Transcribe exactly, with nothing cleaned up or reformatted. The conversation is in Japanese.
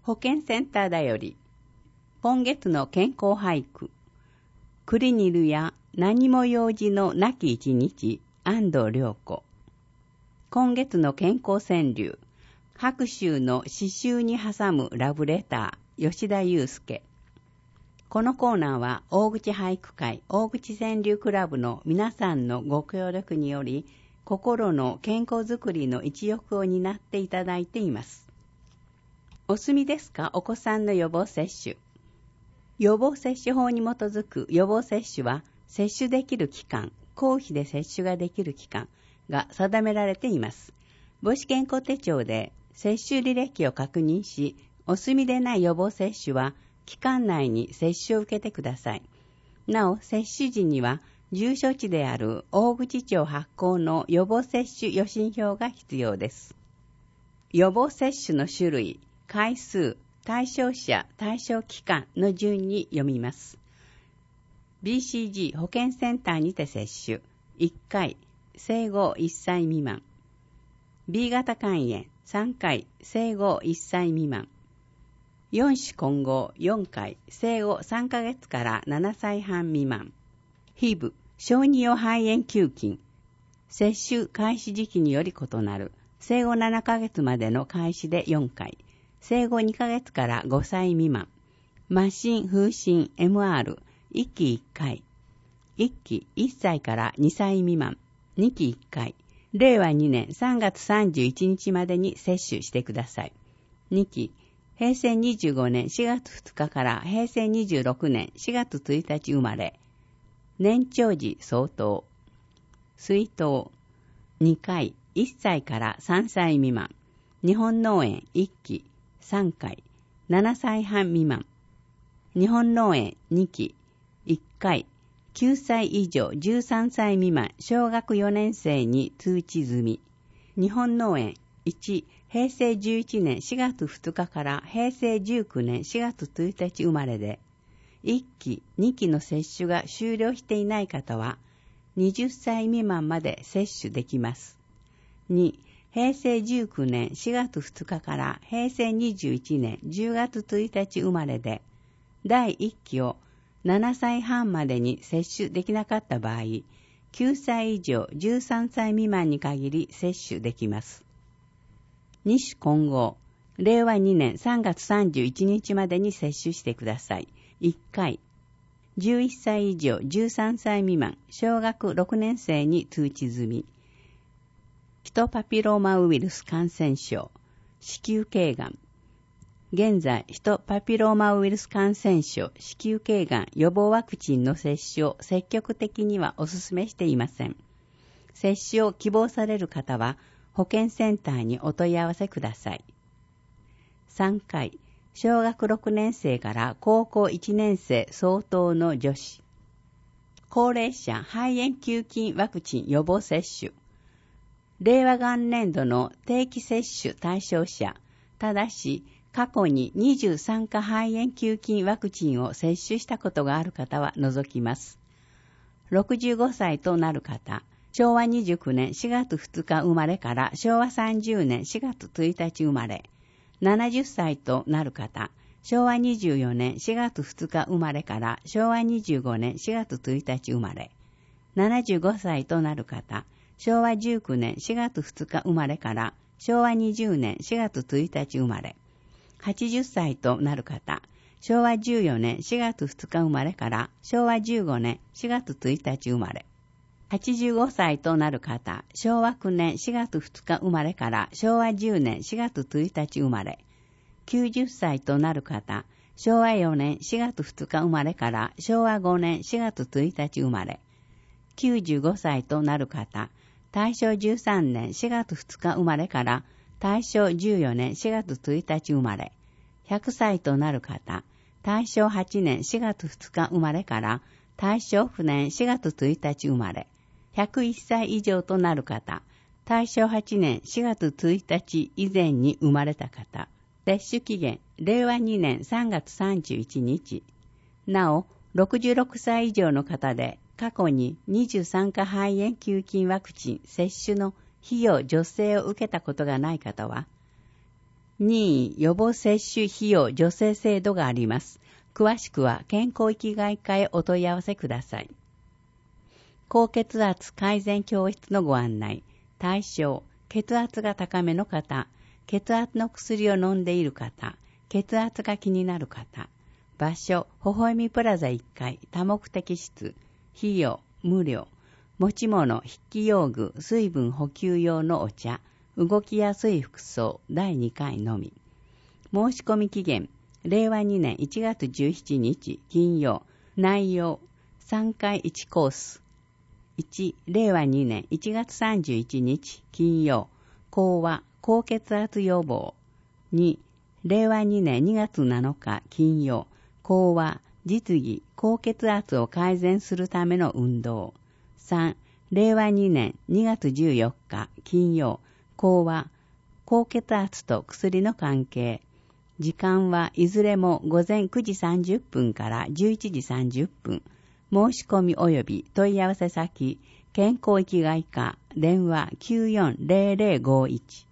保健センターだより、今月の健康俳句、クリニルや何も用事のなき一日、安藤良子。今月の健康川柳、白秋の詩集に挟むラブレター、吉田祐介。このコーナーは大口俳句会大口川柳クラブの皆さんのご協力により、心の健康づくりの一翼を担っていただいています。お済みですか？お子さんの予防接種。予防接種法に基づく予防接種は、接種できる期間、公費で接種ができる期間が定められています。母子健康手帳で接種履歴を確認し、お済みでない予防接種は、期間内に接種を受けてください。なお、接種時には、住所地である大口町発行の予防接種予診票が必要です。予防接種の種類、回数、対象者、対象期間の順に読みます。ビーシージー 保健センターにて接種。いっかい、生後いっさい未満。B 型肝炎さんかい、生後いっさい未満。よん種混合よんかい、生後さんかげつからななさいはん未満。ヒブ、小児用肺炎球菌。接種開始時期により異なる。生後ななかげつまでの開始でよんかい。生後にかげつからごさい未満。麻疹、風疹、エムアール、いっきいっかい。いっきいっさいからにさい未満。にきいっかい。れいわにねんさんがつさんじゅういちにちまでに接種してください。にき、へいせいにじゅうごねんしがつふつかからへいせいにじゅうろくねんしがつついたち生まれ。年長児相当。水筒。にかい、いっさいからさんさい未満。日本脳炎いっき、さんかい、ななさいはん未満。日本脳炎にき、いっかい、きゅうさい以上じゅうさんさい未満小学よねん生に通知済み。日本脳炎いち、へいせいじゅういちねんしがつふつかからへいせいじゅうきゅうねんしがつついたち生まれで、いっき、にきの接種が終了していない方は、はたち未満まで接種できます。に、へいせいじゅうきゅうねんしがつふつかからへいせいにじゅういちねんじゅうがつついたち生まれで、だいいっきをななさいはんまでに接種できなかった場合、きゅうさい以上じゅうさんさい未満に限り接種できます。に種混合、れいわにねんさんがつさんじゅういちにちまでに接種してください。いっかい。じゅういっさい以上じゅうさんさい未満小学ろくねん生に通知済み。ヒトパピローマウイルス感染症、子宮頸がん。現在、ヒトパピローマウイルス感染症、子宮頸がん予防ワクチンの接種を積極的にはお勧めしていません。接種を希望される方は、保健センターにお問い合わせください。さんかい、小学ろくねん生から高校いちねん生相当の女子。高齢者肺炎球菌ワクチン予防接種。令和元年度の定期接種対象者、ただし、過去ににじゅうさんか肺炎球菌ワクチンを接種したことがある方は除きます。ろくじゅうごさいとなる方、しょうわにじゅうきゅうねんしがつふつか生まれからしょうわさんじゅうねんしがつついたち生まれ、ななじゅっさいとなる方、しょうわにじゅうよねんしがつふつか生まれからしょうわにじゅうごねんしがつついたち生まれ、ななじゅうごさいとなる方、しょうわじゅうきゅうねんしがつふつか生まれからしょうわにじゅうねんしがつついたち生まれ、はちじゅっさいとなる方、しょうわじゅうよねんしがつふつか生まれからしょうわじゅうごねんしがつついたち生まれ、はちじゅうごさいとなる方、しょうわきゅうねんしがつふつか生まれからしょうわじゅうねんしがつついたち生まれ、きゅうじゅっさいとなる方、しょうわよねんしがつふつか生まれからしょうわごねんしがつついたち生まれ、きゅうじゅうごさいとなる方、大正じゅうさんねんしがつふつか生まれから大正じゅうよねんしがつついたち生まれ、ひゃくさいとなる方、大正はちねんしがつふつか生まれから大正きゅうねんしがつついたち生まれ、ひゃくいっさい以上となる方、大正はちねんしがつついたち以前に生まれた方、接種期限、れいわにねんさんがつさんじゅういちにち。なお、ろくじゅうろくさい以上の方で、過去ににじゅうさんか肺炎球菌ワクチン接種の費用助成を受けたことがない方は、 任意予防接種費用助成制度があります。詳しくは健康域外科へお問い合わせください。高血圧改善教室のご案内。対象、血圧が高めの方、血圧の薬を飲んでいる方、血圧が気になる方。場所、微笑みプラザいっかい多目的室。費用、無料。持ち物、筆記用具、水分補給用のお茶。動きやすい服装、だいにかいのみ。申し込み期限、れいわにねんいちがつじゅうしちにち金曜。内容、さんかいいちコース。いち、れいわにねんいちがつさんじゅういちにち金曜。講話、高血圧予防。に、れいわにねんにがつなのか金曜。講話、実技、高血圧を改善するための運動。さん、れいわにねんにがつじゅうよっか金曜。講話、高血圧と薬の関係。時間はいずれもごぜんくじさんじゅっぷんからじゅういちじさんじゅっぷん。申し込み及び問い合わせ先、健康域外科、電話きゅうよんぜろぜろごいち。